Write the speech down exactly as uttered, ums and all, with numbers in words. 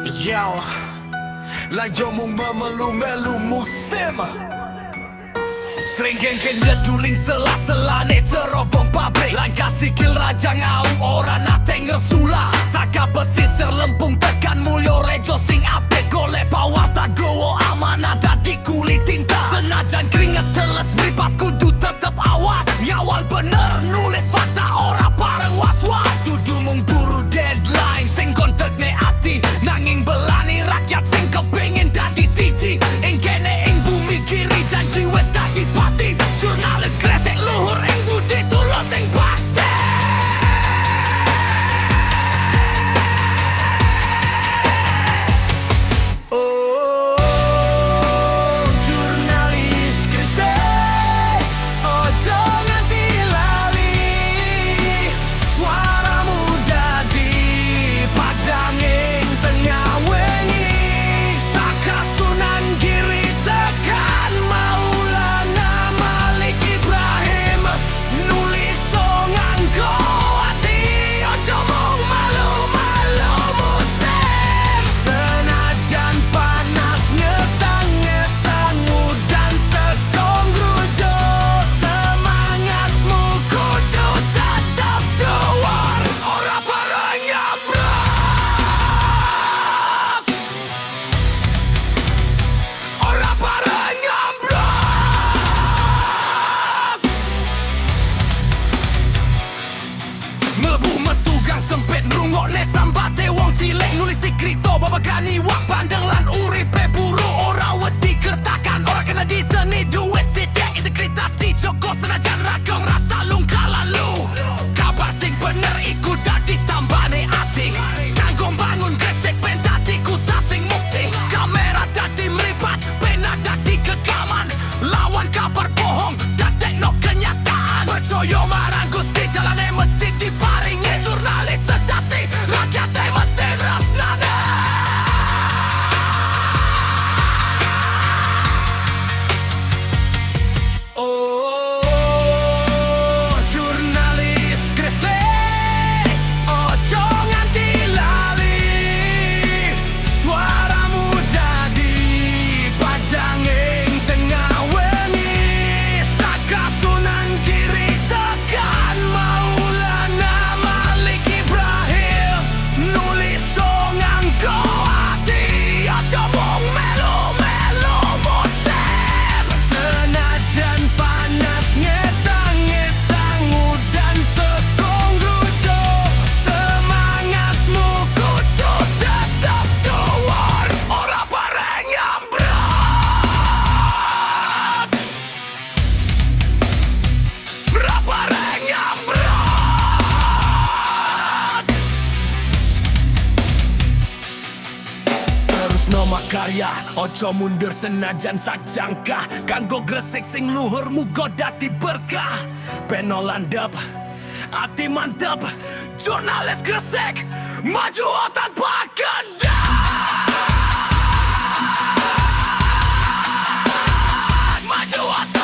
Yo, lanjut mung memelu-melu musim. Sering geng-geng ngeduling sela-sela ne terobong pabrik. Lan kasih kil raja ngau orang nate ngesula. Saka pesisir lempung tekan mulyo rejo sing apik. Golek bawah tak gowo amanah dadi kulit tinta. Senajan keringet teles meripat kudu tetep awas. Ngawal bener nulis fakta ora bareng was-was. Kudu mung buru deadline sing kontek ne ati. Nanging belani rakyat sing kepingin dadi siji. Ing kene ing bumi kiri janji wes dadi pati. Jurnalis kresek luhur ing budi tulus ing bakti. Oh, jurnalis kresek ojo nganti lali. Suaramu dadi padang ing tengah wengi. Saka Sunan Giri tekan Maulana Malik Ibrahim. Nulis songan ko ati ojo mung malu-malu musim. Senajan panas ngetang-ngetang udan tekong rujo. Semangatmu kudu tetap dhuwur ora bareng nyambruk. Ora bareng nyambruk. Mlebu metu gang sempit ngrungokne sambate wong cilik. Nulis kripto babagani wak pandang lan uripe buru. Ora wedi kertakan ora kena diseni duit sithik integritas dijoko senajan ragam rasa lungka lalu. Kabar sing bener iku dadi tambane ati. Kanggo bangun Gresik ben dadi kota sing mukti. Kamera dadi mripat pena dadi gekaman. Lawan kabar bohong dadekno kenyataan. Percaya marang Gusti dalane mesti diparingi. Jurnalis sejati rakyate mesti tresnane. Oh, jurnalis Gresik ojo nganti lali. Suaramu dadi padang ing tengah wengi. Saka Sunan Giri tekan Maulana Malik Ibrahim. Nulis songan ko ati ojo mung melu-melu musim. Senajan panas ngetang-ngetang udan tekong rujo. Semangatmu kudu tetap dhuwur ora bareng nyambruk. Ora bareng nyambruk. Terus nama karya ojo mundur senajan sak jangka. Kanggo Gresik sing luhur muga dadi berkah. Peno landep ati mantep. Jurnalis Gresik maju tanpa kendak. Maju tanpa